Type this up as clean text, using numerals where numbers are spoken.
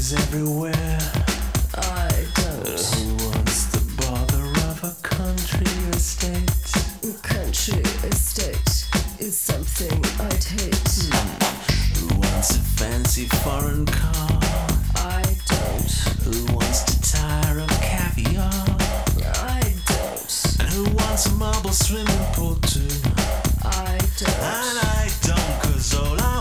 is everywhere. I don't. Who wants the bother of a country estate? Country estate is something I'd hate. Who wants a fancy foreign car? I don't. Who wants to tire of caviar? I don't. And who wants a marble swimming pool